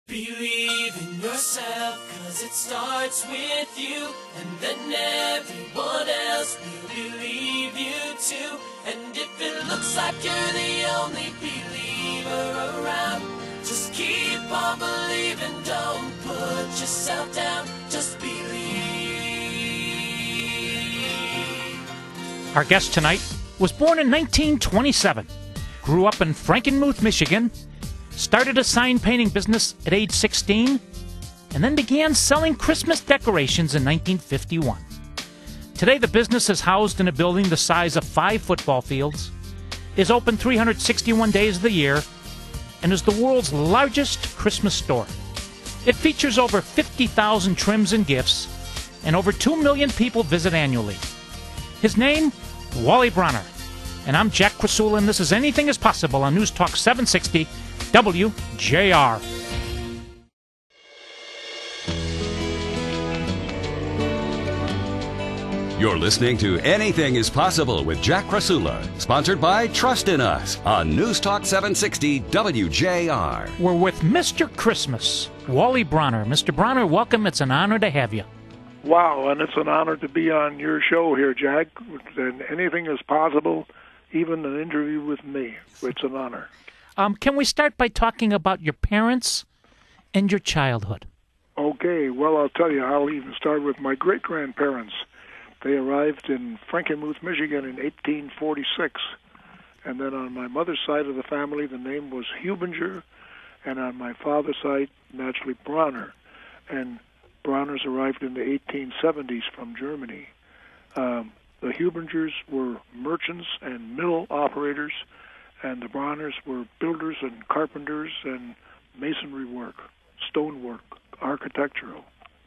Believe in yourself, 'cause it starts with you, and then everyone else will believe you too. And if it looks like you're the only believer around, just keep on believing, don't put yourself down, just believe. Our guest tonight was born in 1927, grew up in Frankenmuth, Michigan, started a sign painting business at age 16, and then began selling Christmas decorations in 1951. Today, the business is housed in a building the size of 5 football fields, is open 361 days of the year, and is the world's largest Christmas store. It features over 50,000 trims and gifts, and over 2 million people visit annually. His name, Wally Bronner. And I'm Jack Krasula, and this is Anything is Possible on News Talk 760 WJR. You're listening to Anything is Possible with Jack Krasula, sponsored by Trust in Us on News Talk 760 WJR. We're with Mr. Christmas, Wally Bronner. Mr. Bronner, welcome. It's an honor to have you. Wow, and it's an honor to be on your show here, Jack. And anything is possible, even an interview with me. It's an honor. Can we start by talking about your parents and your childhood? Okay, well, I'll tell you, I'll even start with my great-grandparents. They arrived in Frankenmuth, Michigan in 1846. And then on my mother's side of the family, the name was Hubinger, and on my father's side, naturally, Bronner. And Bronners arrived in the 1870s from Germany. The Hubingers were merchants and mill operators, and the Bronners were builders and carpenters and masonry work, stonework, architectural.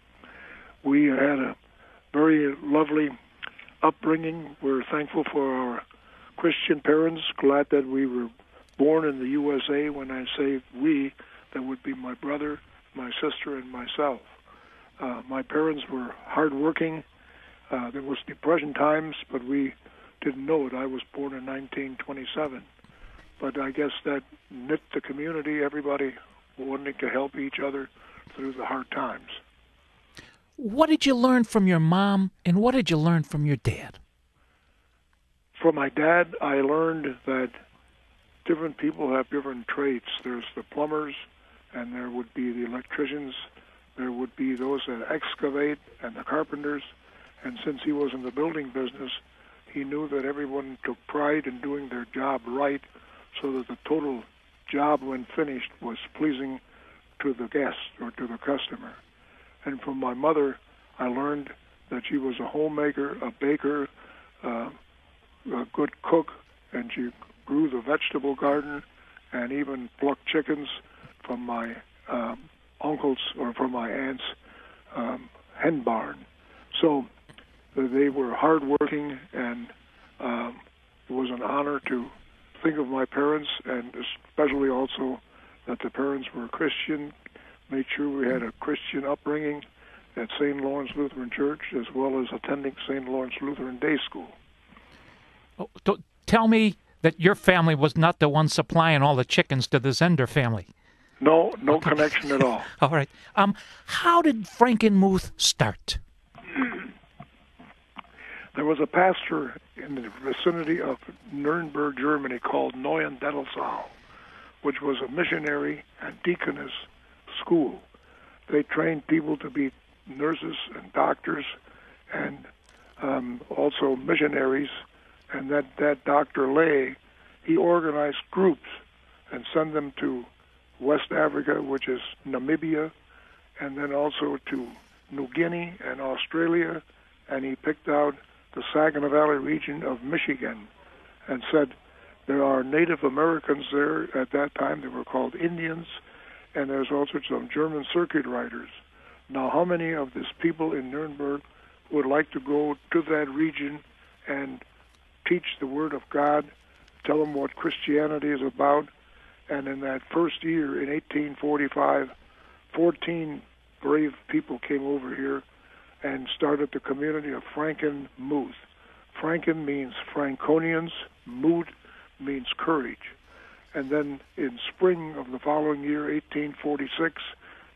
We had a very lovely upbringing. We're thankful for our Christian parents, glad that we were born in the USA. When I say we, that would be my brother, my sister, and myself. My parents were hardworking. There was Depression times, but we didn't know it. I was born in 1927. But I guess that knit the community, everybody wanting to help each other through the hard times. What did you learn from your mom, and what did you learn from your dad? From my dad, I learned that different people have different traits. There's the plumbers, and there would be the electricians. There would be those that excavate, and the carpenters. And since he was in the building business, he knew that everyone took pride in doing their job right, so that the total job, when finished, was pleasing to the guest or to the customer. And from my mother, I learned that she was a homemaker, a baker, a good cook, and she grew the vegetable garden and even plucked chickens from my uncle's or from my aunt's hen barn. So they were hardworking, and it was an honor to think of my parents, and especially also that the parents were Christian, made sure we had a Christian upbringing at St. Lawrence Lutheran Church, as well as attending St. Lawrence Lutheran Day School. Oh, tell me that your family was not the one supplying all the chickens to the Zender family. No connection at all. All right. How did Frankenmuth start? There was a pastor in the vicinity of Nuremberg, Germany, called Neuendettelsau, which was a missionary and deaconess school. They trained people to be nurses and doctors and also missionaries. And that Dr. Lay, he organized groups and sent them to West Africa, which is Namibia, and then also to New Guinea and Australia. And he picked out the Saginaw Valley region of Michigan and said there are Native Americans there. At that time, they were called Indians, and there's also some German circuit riders. Now, how many of these people in Nuremberg would like to go to that region and teach the Word of God, tell them what Christianity is about? And in that first year, in 1845, 14 brave people came over here and started the community of Frankenmuth. Franken means Franconians, Muth means courage. And then in spring of the following year, 1846,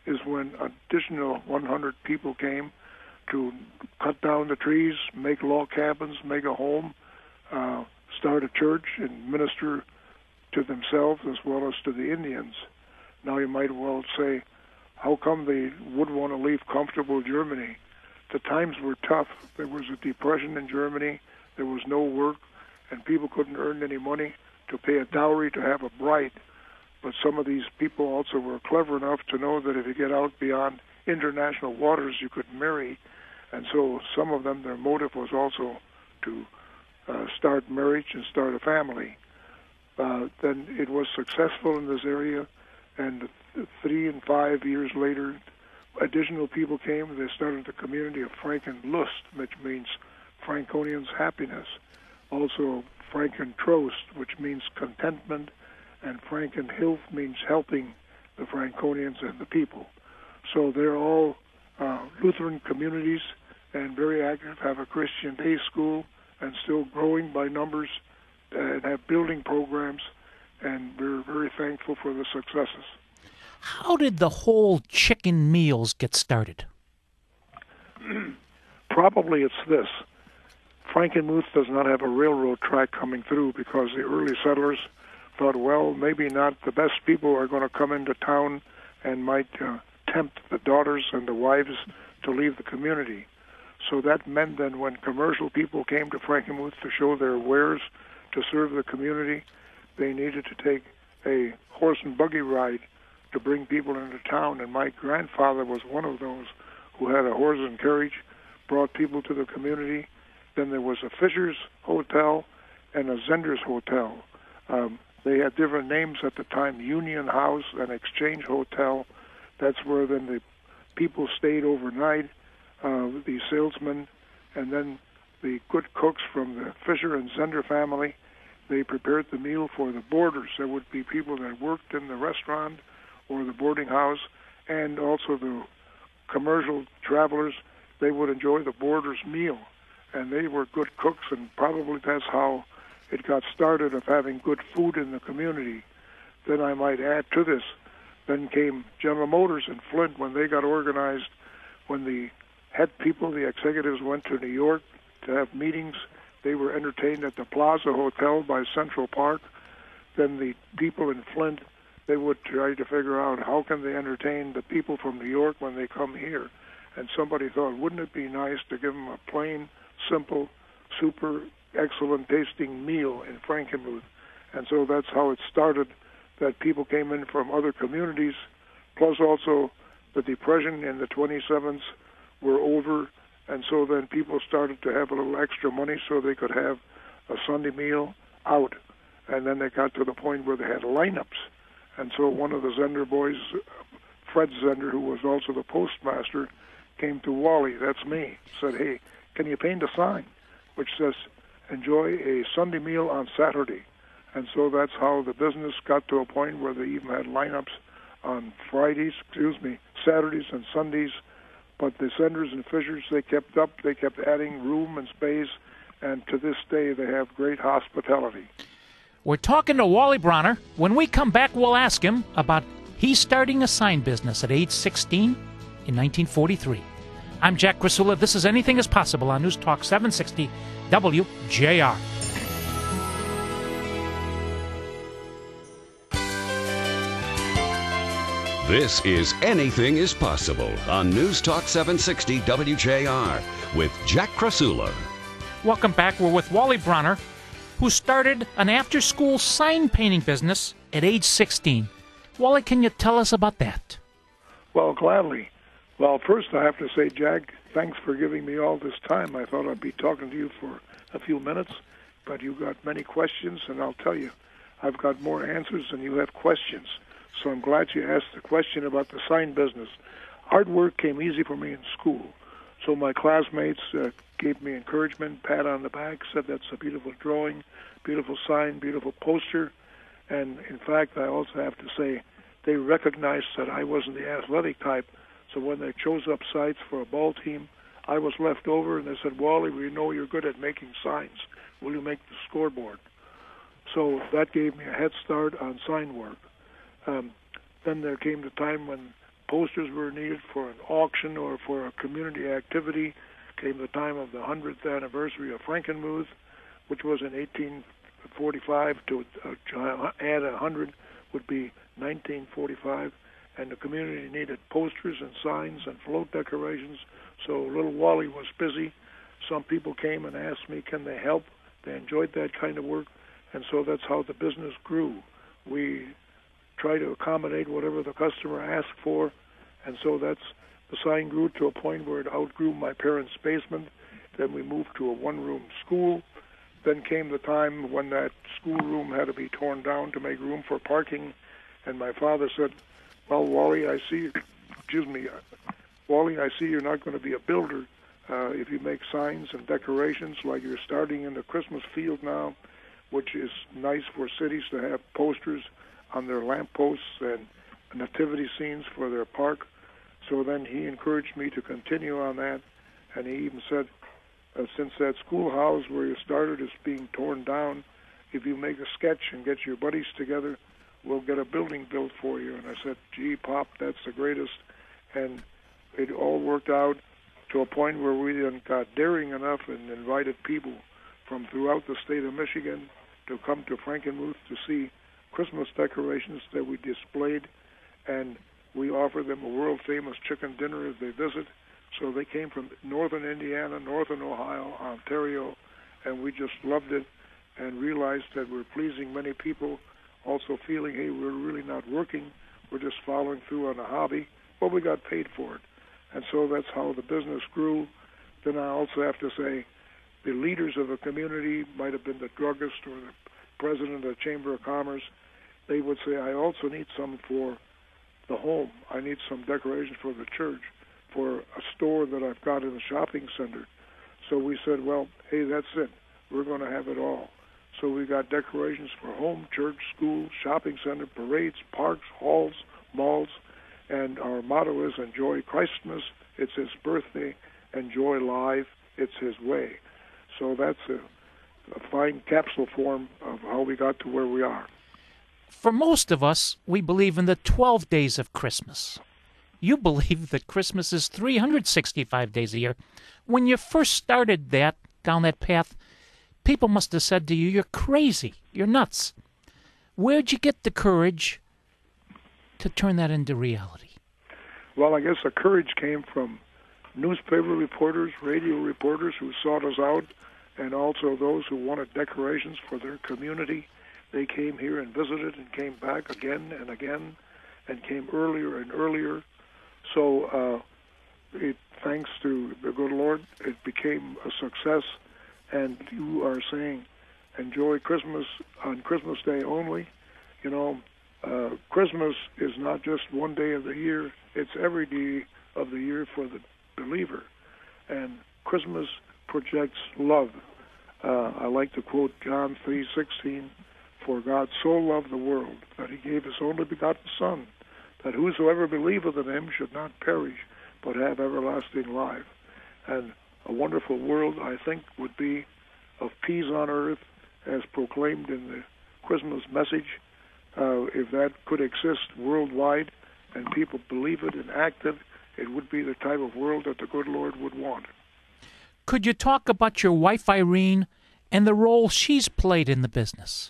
is when additional 100 people came to cut down the trees, make log cabins, make a home, start a church, and minister to themselves as well as to the Indians. Now you might well say, how come they would want to leave comfortable Germany? The times were tough. There was a depression in Germany. There was no work, and people couldn't earn any money to pay a dowry to have a bride. But some of these people also were clever enough to know that if you get out beyond international waters, you could marry. And so some of them, their motive was also to start marriage and start a family. Then it was successful in this area, and 3 and 5 years later, additional people came. They started the community of Frankenlust, which means Franconians' happiness. Also Frankentrost, which means contentment, and Frankenhilf means helping the Franconians and the people. So they're all Lutheran communities and very active, have a Christian day school, and still growing by numbers, and have building programs, and we're very thankful for the successes. How did the whole chicken meals get started? Probably it's this. Frankenmuth does not have a railroad track coming through because the early settlers thought, well, maybe not the best people are going to come into town and might tempt the daughters and the wives to leave the community. So that meant then when commercial people came to Frankenmuth to show their wares to serve the community, they needed to take a horse and buggy ride to bring people into town. And my grandfather was one of those who had a horse and carriage, brought people to the community. Then there was a Fisher's Hotel and a Zender's Hotel. They had different names at the time, Union House and Exchange Hotel. That's where then the people stayed overnight, the salesmen, and then the good cooks from the Fisher and Zender family. They prepared the meal for the boarders. There would be people that worked in the restaurant or the boarding house, and also the commercial travelers. They would enjoy the boarders' meal, and they were good cooks, and probably that's how it got started of having good food in the community. Then I might add to this, then came General Motors in Flint when they got organized, when the head people, the executives, went to New York to have meetings. They were entertained at the Plaza Hotel by Central Park. Then the people in Flint, they would try to figure out how can they entertain the people from New York when they come here. And somebody thought, wouldn't it be nice to give them a plain, simple, super excellent tasting meal in Frankenmuth? And so that's how it started, that people came in from other communities, plus also the Depression in the 27s were over, and so then people started to have a little extra money so they could have a Sunday meal out. And then they got to the point where they had lineups. And so one of the Zender boys, Fred Zender, who was also the postmaster, came to Wally, that's me, said, hey, can you paint a sign which says, enjoy a Sunday meal on Saturday? And so that's how the business got to a point where they even had lineups on Saturdays and Sundays. But the Zenders and Fishers, they kept up, they kept adding room and space, and to this day they have great hospitality. We're talking to Wally Bronner. When we come back, we'll ask him about he's starting a sign business at age 16 in 1943. I'm Jack Krasula. This is Anything is Possible on News Talk 760 WJR. This is Anything is Possible on News Talk 760 WJR with Jack Krasula. Welcome back. We're with Wally Bronner, who started an after-school sign painting business at age 16. Wally, can you tell us about that? Well, gladly. Well, first I have to say, Jack, thanks for giving me all this time. I thought I'd be talking to you for a few minutes, but you got many questions, and I'll tell you, I've got more answers than you have questions. So I'm glad you asked the question about the sign business. Hard work came easy for me in school. So my classmates gave me encouragement, pat on the back, said that's a beautiful drawing, beautiful sign, beautiful poster. And in fact, I also have to say, they recognized that I wasn't the athletic type. So when they chose up sites for a ball team, I was left over, and they said, Wally, we know you're good at making signs. Will you make the scoreboard? So that gave me a head start on sign work. Then there came the time when posters were needed for an auction or for a community activity. Came the time of the 100th anniversary of Frankenmuth, which was in 1845. To add 100 would be 1945. And the community needed posters and signs and float decorations. So little Wally was busy. Some people came and asked me, can they help? They enjoyed that kind of work. And so that's how the business grew. We try to accommodate whatever the customer asked for. And so the sign grew to a point where it outgrew my parents' basement. Then we moved to a one-room school. Then came the time when that schoolroom had to be torn down to make room for parking. And my father said, well, Wally, I see Wally, I see you're not going to be a builder if you make signs and decorations like you're starting in the Christmas field now, which is nice for cities to have posters on their lampposts and nativity scenes for their park. So then he encouraged me to continue on that, and he even said, since that schoolhouse where you started is being torn down, if you make a sketch and get your buddies together, we'll get a building built for you. And I said, gee, Pop, that's the greatest. And it all worked out to a point where we then got daring enough and invited people from throughout the state of Michigan to come to Frankenmuth to see Christmas decorations that we displayed. And we offer them a world-famous chicken dinner as they visit. So they came from northern Indiana, northern Ohio, Ontario, and we just loved it and realized that we're pleasing many people, also feeling, hey, we're really not working, we're just following through on a hobby, but we got paid for it. And so that's how the business grew. Then I also have to say the leaders of the community, might have been the druggist or the president of the Chamber of Commerce, they would say, I also need some for the home. I need some decorations for the church, for a store that I've got in a shopping center. So we said, well, hey, that's it. We're going to have it all. So we got decorations for home, church, school, shopping center, parades, parks, halls, malls, and our motto is enjoy Christmas. It's his birthday. Enjoy life. It's his way. So that's a fine capsule form of how we got to where we are. For most of us, we believe in the 12 days of Christmas. You believe that Christmas is 365 days a year. When you first started down that path, people must have said to you, you're crazy, you're nuts. Where'd you get the courage to turn that into reality? Well, I guess the courage came from newspaper reporters, radio reporters who sought us out, and also those who wanted decorations for their community. They came here and visited and came back again and again and came earlier and earlier. So thanks to the good Lord, it became a success. And you are saying, enjoy Christmas on Christmas Day only. You know, Christmas is not just one day of the year. It's every day of the year for the believer. And Christmas projects love. I like to quote John 3:16, for God so loved the world that he gave his only begotten Son, that whosoever believeth in him should not perish, but have everlasting life. And a wonderful world, I think, would be of peace on earth, as proclaimed in the Christmas message. If that could exist worldwide and people believe it and act it, it would be the type of world that the good Lord would want. Could you talk about your wife, Irene, and the role she's played in the business?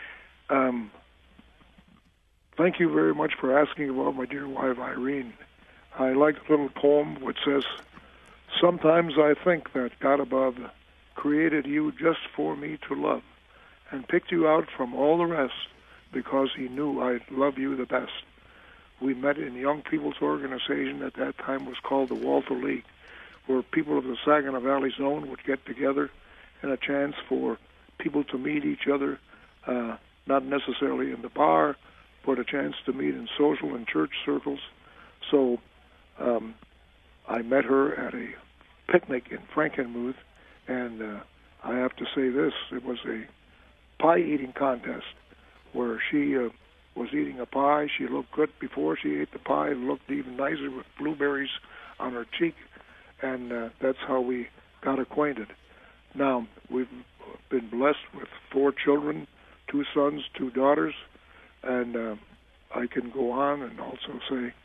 Thank you very much for asking about my dear wife, Irene. I like a little poem which says, sometimes I think that God above created you just for me to love and picked you out from all the rest because he knew I'd love you the best. We met in a young people's organization at that time was called the Walther League, where people of the Saginaw Valley Zone would get together and a chance for people to meet each other, not necessarily in the bar, but a chance to meet in social and church circles. So I met her at a picnic in Frankenmuth, and I have to say this, it was a pie-eating contest where she was eating a pie. She looked good before she ate the pie, looked even nicer with blueberries on her cheek, and that's how we got acquainted. Now, we've been blessed with 4 children, 2 sons, 2 daughters, and I can go on and also say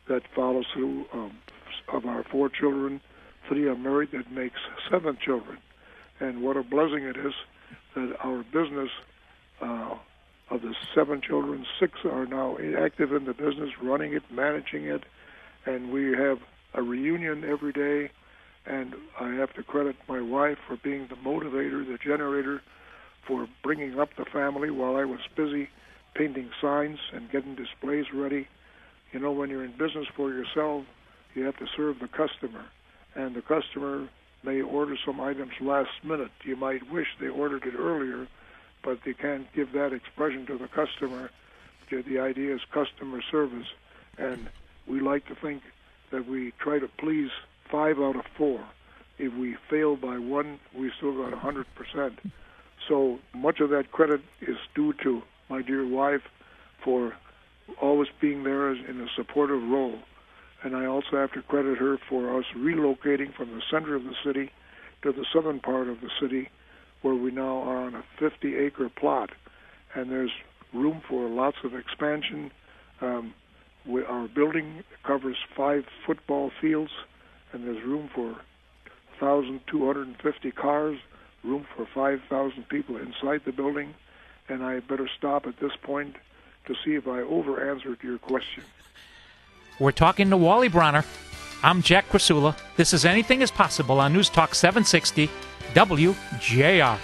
that follows through. Of our 4 children, 3 are married. That makes 7 children. And what a blessing it is that our business, of the 7 children, 6 are now active in the business, running it, managing it, and we have a reunion every day. And I have to credit my wife for being the motivator, the generator, for bringing up the family while I was busy painting signs and getting displays ready. You know, when you're in business for yourself, you have to serve the customer, and the customer may order some items last minute. You might wish they ordered it earlier, but they can't give that expression to the customer. The idea is customer service, and we like to think that we try to please 5 out of 4. If we fail by 1, we still got 100%. So much of that credit is due to my dear wife for always being there in a supportive role. And I also have to credit her for us relocating from the center of the city to the southern part of the city, where we now are on a 50-acre plot. And there's room for lots of expansion. Our building covers 5 football fields, and there's room for 1,250 cars, room for 5,000 people inside the building. And I better stop at this point to see if I over-answered your question. We're talking to Wally Bronner. I'm Jack Krasula. This is Anything is Possible on News Talk 760 WJR.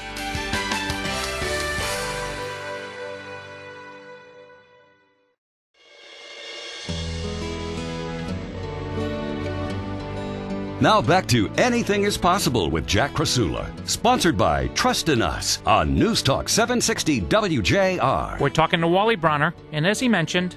Now back to Anything is Possible with Jack Krasula, sponsored by Trust in Us on News Talk 760 WJR. We're talking to Wally Bronner, and as he mentioned,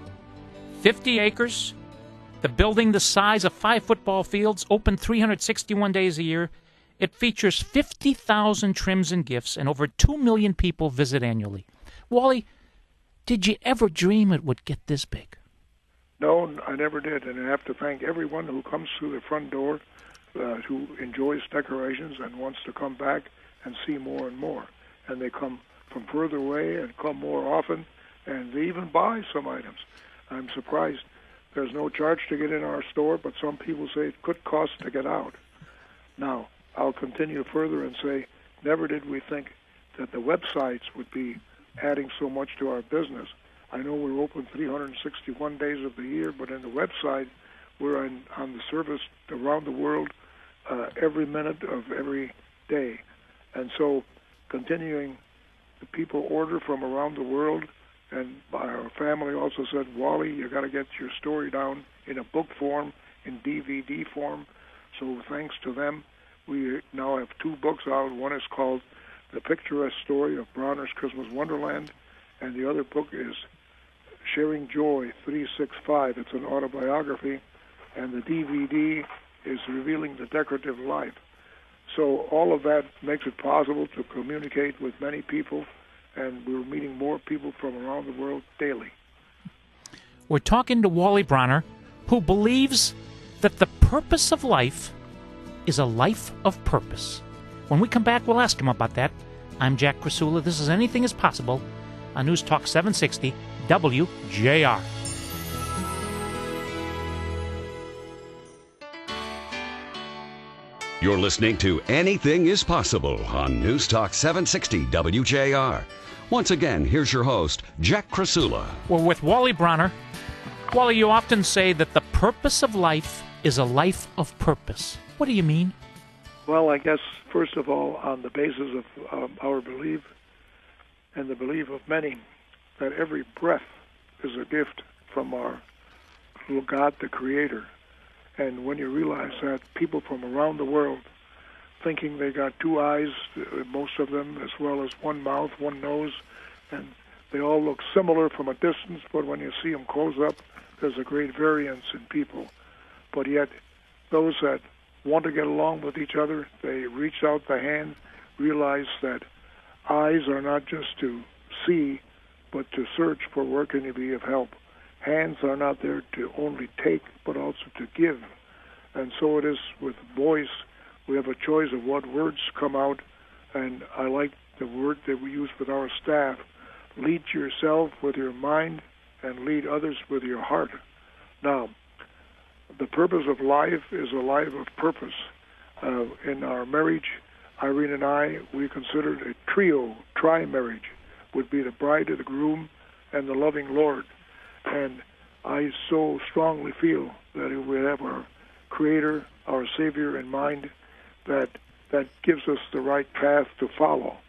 50 acres, the building the size of 5 football fields, open 361 days a year. It features 50,000 trims and gifts, and over 2 million people visit annually. Wally, did you ever dream it would get this big? No, I never did, and I have to thank everyone who comes through the front door who enjoys decorations and wants to come back and see more and more. And they come from further away and come more often, and they even buy some items. I'm surprised. There's no charge to get in our store, but some people say it could cost to get out. Now, I'll continue further and say, never did we think that the websites would be adding so much to our business. I know we're open 361 days of the year, but in the website, we're on the service around the world every minute of every day. And so continuing, the people order from around the world, and our family also said, Wally, you got to get your story down in a book form, in DVD form. So thanks to them, we now have 2 books out. One is called The Picturesque Story of Bronner's Christmas Wonderland, and the other book is Sharing Joy 365. It's an autobiography, and the DVD is Revealing the Decorative Life. So all of that makes it possible to communicate with many people, and we're meeting more people from around the world daily. We're talking to Wally Bronner, who believes that the purpose of life is a life of purpose. When we come back, we'll ask him about that. I'm Jack Krasula. This is Anything is Possible on News Talk 760 WJR. You're listening to Anything is Possible on News Talk 760 WJR. Once again, here's your host, Jack Krasula. We're with Wally Bronner. Wally, you often say that the purpose of life is a life of purpose. What do you mean? Well, I guess, first of all, on the basis of our belief and the belief of many that every breath is a gift from our God, the Creator. And when you realize that people from around the world thinking they got 2 eyes, most of them, as well as 1 mouth, 1 nose, and they all look similar from a distance, but when you see them close up, there's a great variance in people. But yet, those that want to get along with each other, they reach out the hand, realize that eyes are not just to see, but to search for where can you be of help. Hands are not there to only take, but also to give. And so it is with voice. We have a choice of what words come out, and I like the word that we use with our staff. Lead yourself with your mind and lead others with your heart. Now, the purpose of life is a life of purpose. In our marriage, Irene and I, we considered a tri-marriage, would be the bride of the groom and the loving Lord. And I so strongly feel that if we have our Creator, our Savior in mind, that gives us the right path to follow.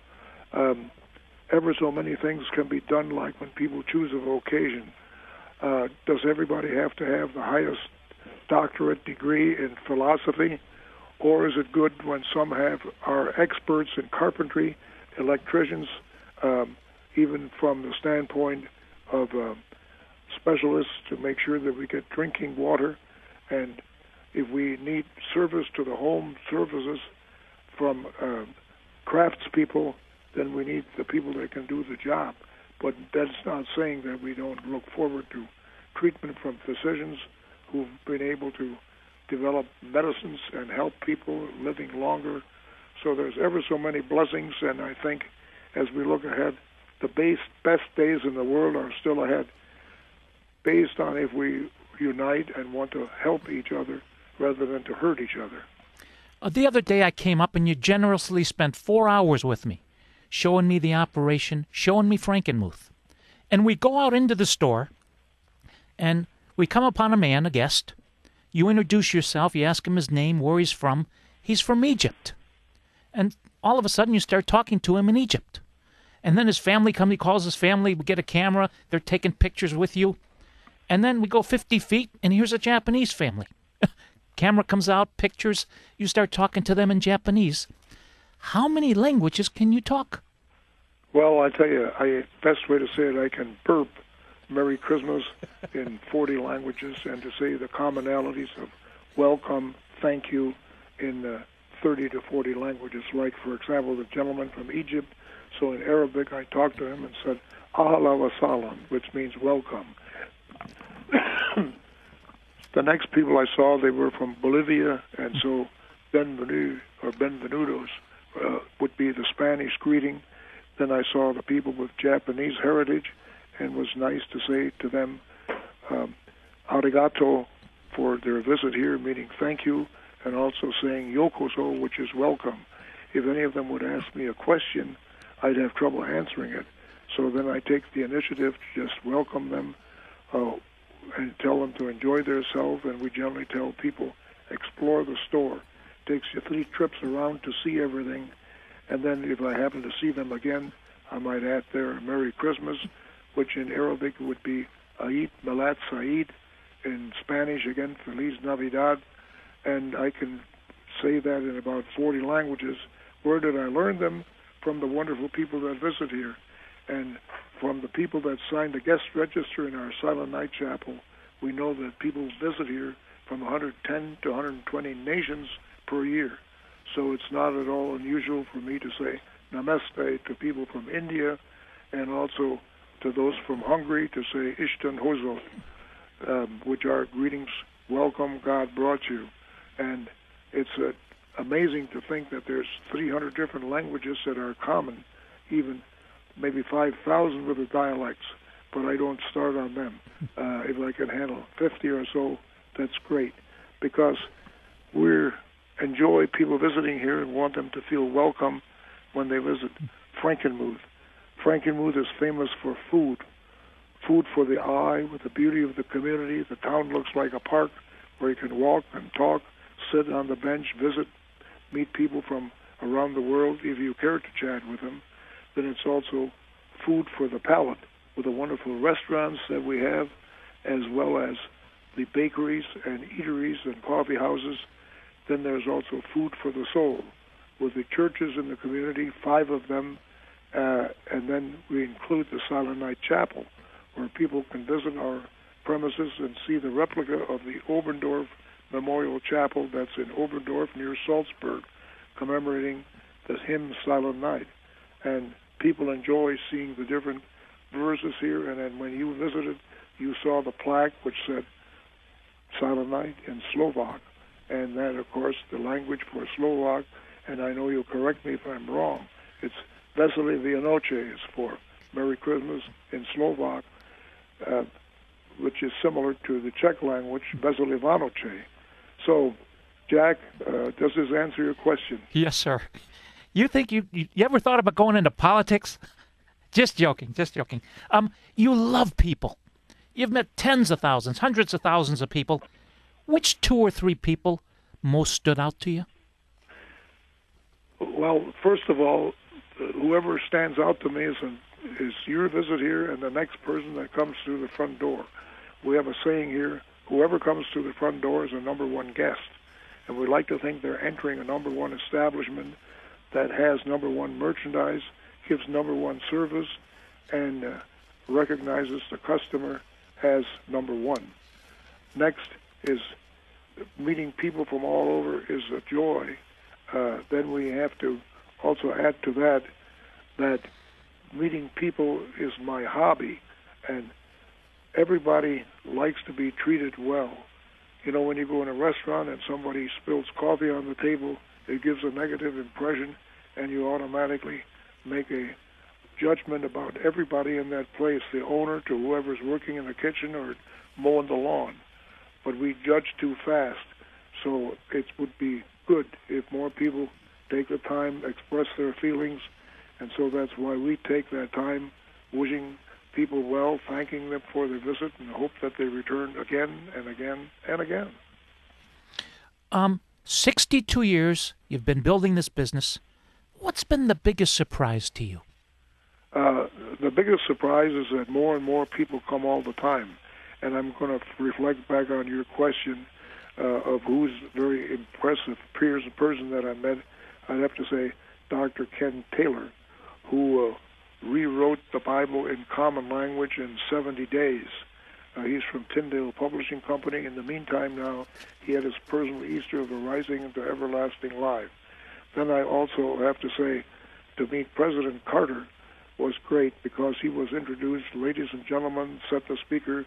Ever so many things can be done, like when people choose a vocation. Does everybody have to have the highest doctorate degree in philosophy? Or is it good when some are experts in carpentry, electricians, even from the standpoint of specialists to make sure that we get drinking water? And if we need service to the home, services from craftspeople, then we need the people that can do the job. But that's not saying that we don't look forward to treatment from physicians who've been able to develop medicines and help people living longer. So there's ever so many blessings, and I think as we look ahead, the best days in the world are still ahead, based on if we unite and want to help each other rather than to hurt each other. The other day I came up and you generously spent 4 hours with me, showing me the operation, showing me Frankenmuth. And we go out into the store, and we come upon a man, a guest. You introduce yourself, you ask him his name, where he's from. He's from Egypt. And all of a sudden you start talking to him in Egypt. And then his family comes, he calls his family, we get a camera, they're taking pictures with you. And then we go 50 feet, and here's a Japanese family. Camera comes out, pictures, you start talking to them in Japanese. How many languages can you talk? Well, I tell you, best way to say it, I can burp Merry Christmas in 40 languages, and to say the commonalities of welcome, thank you in 30 to 40 languages. Like, for example, the gentleman from Egypt. So in Arabic, I talked to him and said, Ahla wa salam, which means welcome. The next people I saw, they were from Bolivia, and so Benvenido or Benvenudos would be the Spanish greeting. Then I saw the people with Japanese heritage, and was nice to say to them, arigato, for their visit here, meaning thank you, and also saying yokoso, which is welcome. If any of them would ask me a question, I'd have trouble answering it. So then I take the initiative to just welcome them and tell them to enjoy themselves, and we generally tell people, explore the store. It takes you 3 trips around to see everything, and then if I happen to see them again, I might add there Merry Christmas, which in Arabic would be Eid Milad Saeed, in Spanish again Feliz Navidad, and I can say that in about 40 languages. Where did I learn them? From the wonderful people that visit here, and from the people that signed the guest register in our Silent Night Chapel. We know that people visit here from 110 to 120 nations per year. So it's not at all unusual for me to say namaste to people from India, and also to those from Hungary to say Ishtan Hozot, which are greetings, welcome, God brought you. And it's amazing to think that there's 300 different languages that are common, even maybe 5,000 with the dialects, but I don't start on them. If I can handle 50 or so, that's great, because we enjoy people visiting here and want them to feel welcome when they visit Frankenmuth. Frankenmuth is famous for food for the eye, with the beauty of the community. The town looks like a park where you can walk and talk, sit on the bench, visit, meet people from around the world. If you care to chat with them, then it's also food for the palate, with the wonderful restaurants that we have, as well as the bakeries and eateries and coffee houses. Then there's also food for the soul, with the churches in the community, 5 of them, and then we include the Silent Night Chapel, where people can visit our premises and see the replica of the Oberndorf Memorial Chapel that's in Oberndorf near Salzburg, commemorating the hymn Silent Night. And people enjoy seeing the different verses here, and then when you visited, you saw the plaque which said Silent Night in Slovak, and that, of course, the language for Slovak, and I know you'll correct me if I'm wrong, it's Vesely Vianoche is for Merry Christmas in Slovak. which is similar to the Czech language, Vesely Vanoche. So, Jack, does this answer your question? Yes, sir. You think you ever thought about going into politics? Just joking, just joking. You love people. You've met tens of thousands, hundreds of thousands of people. Which 2 or 3 people most stood out to you? Well, first of all, whoever stands out to me is your visit here and the next person that comes through the front door. We have a saying here, whoever comes through the front door is a number one guest. And we like to think they're entering a number one establishment that has number one merchandise, gives number one service, and recognizes the customer as number one. Next is meeting people from all over is a joy. Then we have to also add to that meeting people is my hobby, and everybody likes to be treated well. You know, when you go in a restaurant and somebody spills coffee on the table, it gives a negative impression, and you automatically make a judgment about everybody in that place, the owner to whoever's working in the kitchen or mowing the lawn. But we judge too fast, so it would be good if more people take the time, express their feelings, and so that's why we take that time wishing people well, thanking them for their visit, and hope that they return again and again and again. 62 years you've been building this business. What's been the biggest surprise to you? The biggest surprise is that more and more people come all the time. And I'm going to reflect back on your question of who's very impressive person that I met. I'd have to say Dr. Ken Taylor, who rewrote the Bible in common language in 70 days. He's from Tyndale Publishing Company. In the meantime now, he had his personal Easter of the Rising into Everlasting Life. Then I also have to say to meet President Carter was great because he was introduced, ladies and gentlemen, said the speaker.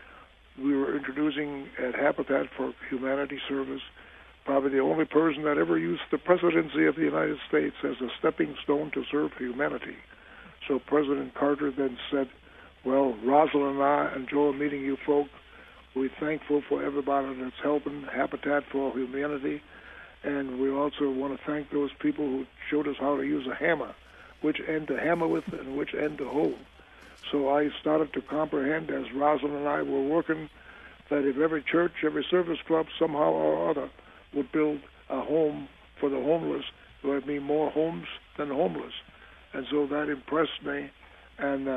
We were introducing at Habitat for Humanity Service probably the only person that ever used the presidency of the United States as a stepping stone to serve humanity. So President Carter then said, well, Rosalind and I enjoy meeting you folk. We're thankful for everybody that's helping Habitat for Humanity. And we also want to thank those people who showed us how to use a hammer, which end to hammer with and which end to hold. So I started to comprehend as Rosalind and I were working that if every church, every service club somehow or other would build a home for the homeless, there would be more homes than homeless. And so that impressed me and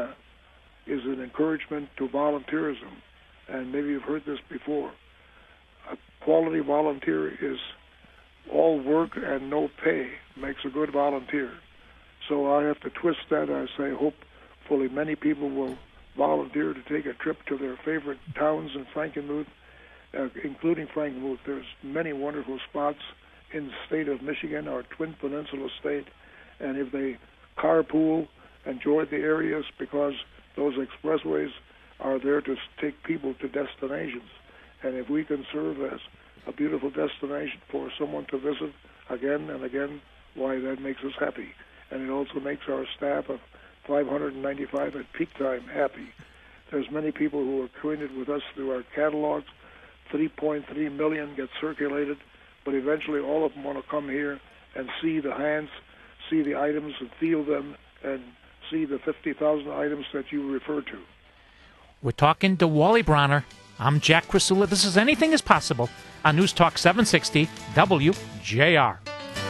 is an encouragement to volunteerism. And maybe you've heard this before. A quality volunteer is all work and no pay makes a good volunteer. So I have to twist that. I say hopefully many people will volunteer to take a trip to their favorite towns in Frankenmuth, including Frankenmuth. There's many wonderful spots in the state of Michigan, our Twin Peninsula state, and if they carpool, enjoy the areas because those expressways are there to take people to destinations. And if we can serve as a beautiful destination for someone to visit again and again, why, that makes us happy. And it also makes our staff of 595 at peak time happy. There's many people who are acquainted with us through our catalogs. 3.3 million get circulated, but eventually all of them want to come here and see the hands, see the items and feel them, and see the 50,000 items that you refer to. We're talking to Wally Bronner. I'm Jack Krasula. This is Anything is Possible on News Talk 760 WJR.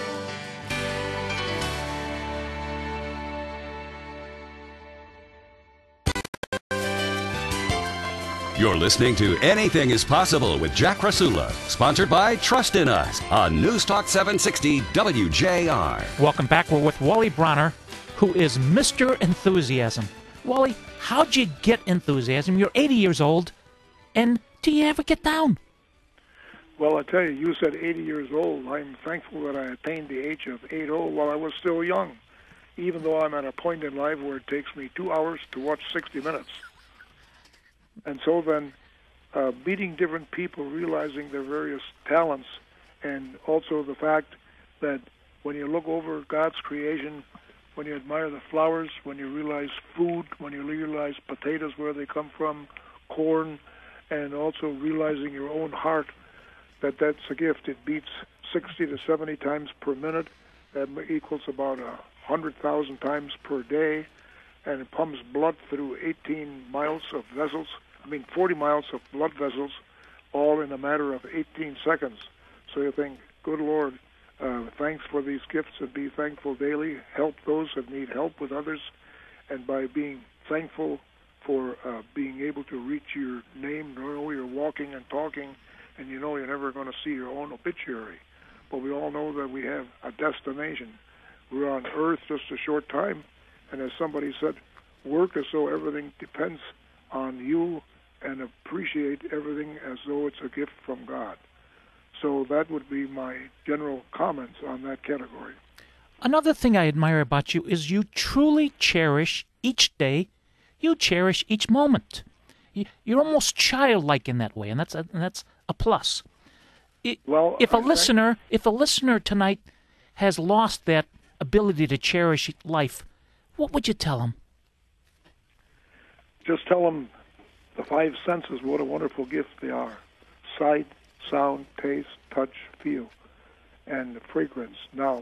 You're listening to Anything is Possible with Jack Krasula, sponsored by Trust in Us on News Talk 760 WJR. Welcome back. We're with Wally Bronner, who is Mr. Enthusiasm. Wally, how'd you get enthusiasm? You're 80 years old, and do you ever get down? Well, I tell you, you said 80 years old. I'm thankful that I attained the age of 80 while I was still young, even though I'm at a point in life where it takes me 2 hours to watch 60 Minutes. And so then, meeting different people, realizing their various talents, and also the fact that when you look over God's creation, when you admire the flowers, when you realize food, when you realize potatoes, where they come from, corn, and also realizing your own heart that that's a gift. It beats 60 to 70 times per minute. That equals about 100,000 times per day, and it pumps blood through 40 miles of blood vessels, all in a matter of 18 seconds. So you think, good Lord, thanks for these gifts, and be thankful daily. Help those that need help with others, and by being thankful for being able to reach your name, know you're walking and talking, and you know you're never going to see your own obituary. But we all know that we have a destination. We're on earth just a short time, and as somebody said, work as though everything depends on you, and appreciate everything as though it's a gift from God. So that would be my general comments on that category. Another thing I admire about you is you truly cherish each day. You cherish each moment. You're almost childlike in that way, and that's a plus. If a listener tonight has lost that ability to cherish life, what would you tell them? Just tell them the five senses, what a wonderful gift they are. Sight, sound, taste, touch, feel, and fragrance. Now,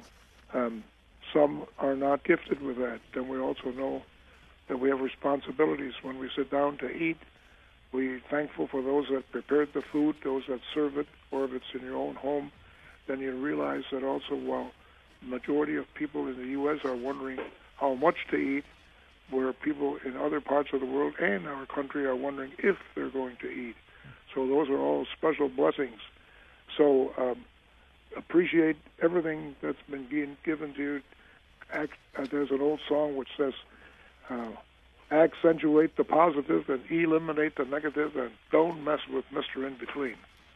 some are not gifted with that. Then we also know that we have responsibilities. When we sit down to eat, we're thankful for those that prepared the food, those that serve it, or if it's in your own home, then you realize that also while the majority of people in the U.S. are wondering how much to eat, where people in other parts of the world and our country are wondering if they're going to eat. So those are all special blessings. So appreciate everything that's been given to you. There's an old song which says, accentuate the positive and eliminate the negative, and don't mess with Mr. In-Between.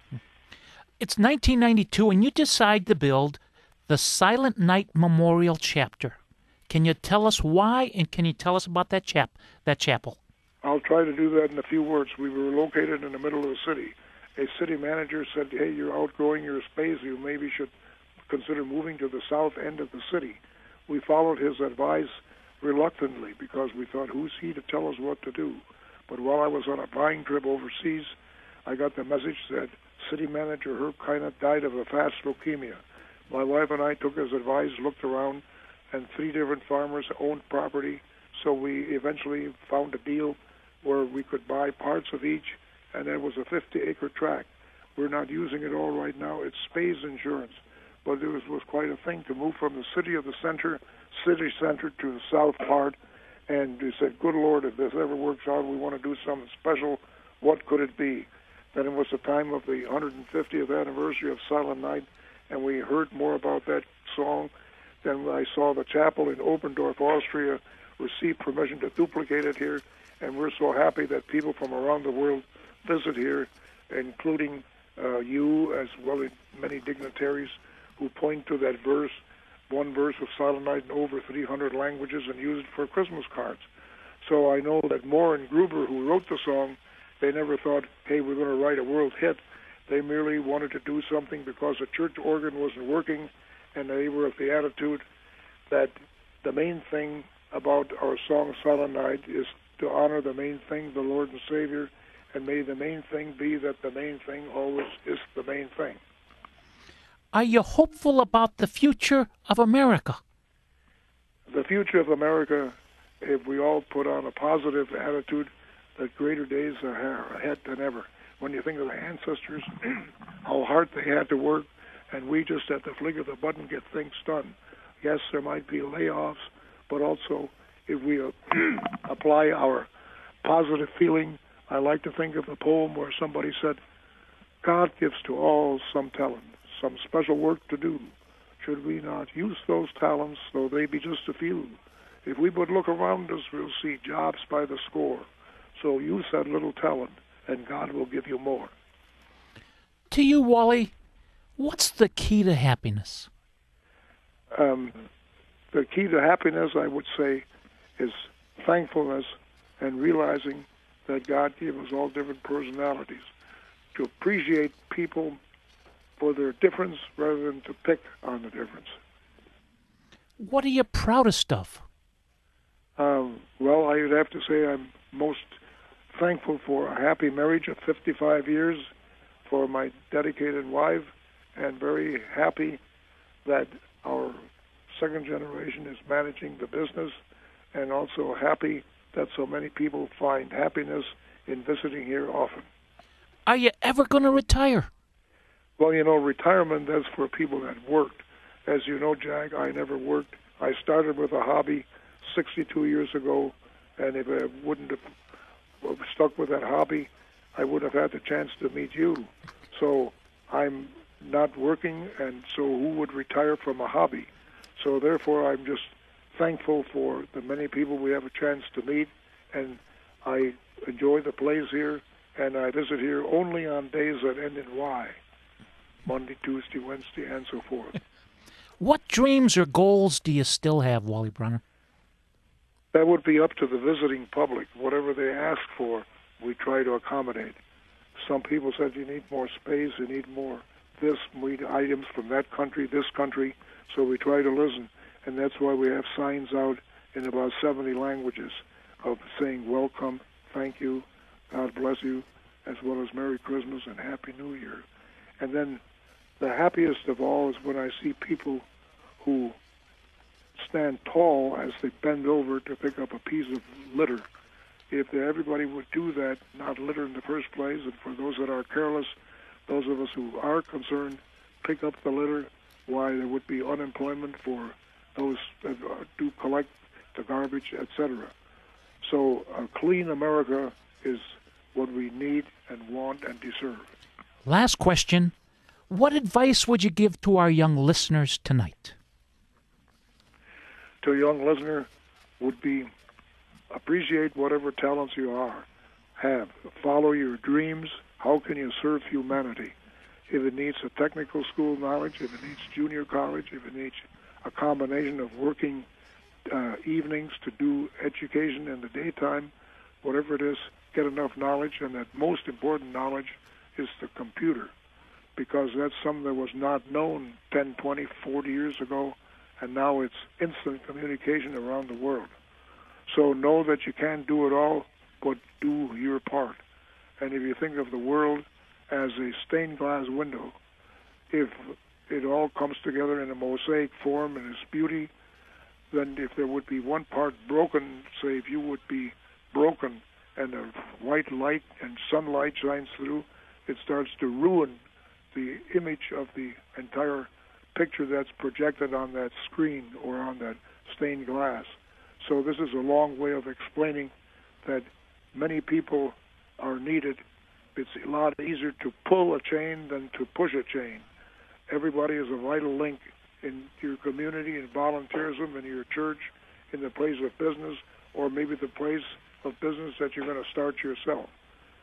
It's 1992, and you decide to build the Silent Night Memorial Chapter. Can you tell us why, and can you tell us about that chapel? I'll try to do that in a few words. We were located in the middle of the city. A city manager said, hey, you're outgrowing your space. You maybe should consider moving to the south end of the city. We followed his advice reluctantly because we thought, who's he to tell us what to do? But while I was on a buying trip overseas, I got the message that city manager Herb Kynett died of a fast leukemia. My wife and I took his advice, looked around, and 3 different farmers owned property, so we eventually found a deal where we could buy parts of each, and it was a 50-acre tract. We're not using it all right now. It's space insurance, but it was quite a thing to move from the city center to the south part, and we said, good Lord, if this ever works out, we want to do something special. What could it be? Then it was the time of the 150th anniversary of Silent Night, and we heard more about that song. Then I saw the chapel in Oberndorf, Austria, receive permission to duplicate it here, and we're so happy that people from around the world visit here, including you as well as many dignitaries who point to that verse, one verse of Silent Night in over 300 languages, and use it for Christmas cards. So I know that Moore and Gruber, who wrote the song, they never thought, hey, we're going to write a world hit. They merely wanted to do something because the church organ wasn't working, and they were of the attitude that the main thing about our song Silent Night is to honor the main thing, the Lord and Savior, and may the main thing be that the main thing always is the main thing. Are you hopeful about the future of America? The future of America, if we all put on a positive attitude, that greater days are ahead than ever. When you think of the ancestors, how hard they had to work, and we just at the flick of the button get things done. Yes, there might be layoffs, but also if we apply our positive feeling, I like to think of the poem where somebody said, God gives to all some talent, some special work to do. Should we not use those talents, though they be just a few? If we but look around us, we'll see jobs by the score. So use that little talent, and God will give you more. To you, Wally, what's the key to happiness? The key to happiness, I would say, is thankfulness and realizing that God gave us all different personalities. To appreciate people for their difference rather than to pick on the difference. What are you proudest of? Well, I would have to say I'm most thankful for a happy marriage of 55 years for my dedicated wife, and very happy that our second generation is managing the business, and also happy that so many people find happiness in visiting here often. Are you ever going to retire? Well, retirement, that's for people that worked. As you know, Jack, I never worked. I started with a hobby 62 years ago, and if I wouldn't have stuck with that hobby, I would have had the chance to meet you. So I'm not working, and so who would retire from a hobby? So therefore, I'm just thankful for the many people we have a chance to meet, and I enjoy the place here, and I visit here only on days that end in Y, Monday, Tuesday, Wednesday, and so forth. What dreams or goals do you still have, Wally Bronner? That would be up to the visiting public. Whatever they ask for, we try to accommodate. Some people said you need more space, you need more this, we need items from that country, this country, so we try to listen. And that's why we have signs out in about 70 languages of saying welcome, thank you, God bless you, as well as Merry Christmas and Happy New Year. And then the happiest of all is when I see people who stand tall as they bend over to pick up a piece of litter. If everybody would do that, not litter in the first place, and for those that are careless, those of us who are concerned, pick up the litter, why there would be unemployment for those that do collect the garbage, etc. So a clean America is what we need and want and deserve. Last question. What advice would you give to our young listeners tonight? To a young listener would be appreciate whatever talents you have. Follow your dreams. How can you serve humanity? If it needs a technical school knowledge, if it needs junior college, if it needs a combination of working evenings to do education in the daytime, whatever it is, get enough knowledge, and that most important knowledge is the computer, because that's something that was not known 10, 20, 40 years ago, and now it's instant communication around the world. So know that you can't do it all, but do your part. And if you think of the world as a stained glass window, if it all comes together in a mosaic form and its beauty, then if there would be one part broken, say if you would be broken and a white light and sunlight shines through, it starts to ruin the image of the entire picture that's projected on that screen or on that stained glass. So this is a long way of explaining that many people are needed. It's a lot easier to pull a chain than to push a chain. Everybody is a vital link in your community, in volunteerism, in your church, in the place of business, or maybe the place of business that you're going to start yourself.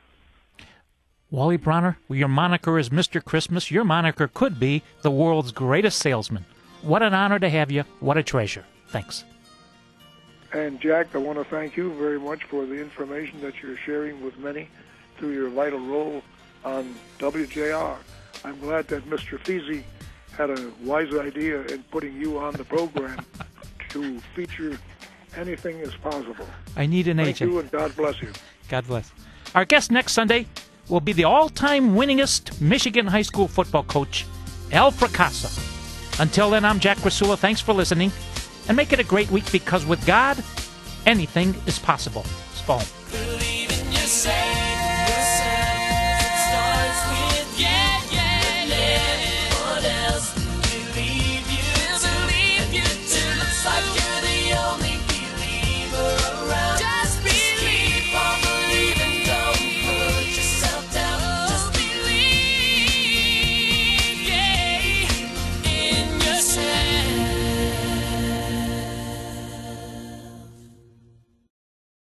Wally Bronner, your moniker is Mr. Christmas. Your moniker could be the world's greatest salesman. What an honor to have you. What a treasure. Thanks. And Jack, I want to thank you very much for the information that you're sharing with many through your vital role on WJR. I'm glad that Mr. Feasy had a wise idea in putting you on the program to feature Anything is Possible. I need an agent. Thank you, and God bless you. God bless. Our guest next Sunday will be the all-time winningest Michigan high school football coach, Al Fracassa. Until then, I'm Jack Rasula. Thanks for listening, and make it a great week, because with God, anything is possible. Spawn.